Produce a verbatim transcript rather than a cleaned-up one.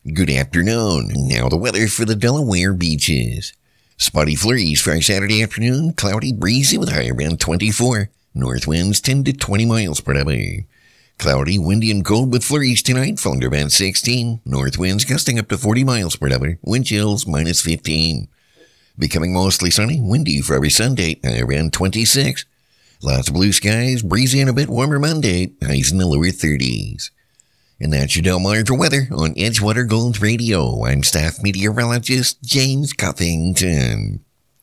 Good afternoon. Now the weather for the Delaware beaches. Spotty flurries for our Saturday afternoon. Cloudy, breezy with a high around twenty-four. North winds ten to twenty miles per hour. Cloudy, windy and cold with flurries tonight, falling to around sixteen. North winds gusting up to forty miles per hour. Wind chills minus fifteen. Becoming mostly sunny, windy for every Sunday, around twenty-six. Lots of blue skies, breezy and a bit warmer Monday, highs in the lower thirties. And that's your Del Mar weather on Edgewater Gold Radio. I'm staff meteorologist James Cuffington.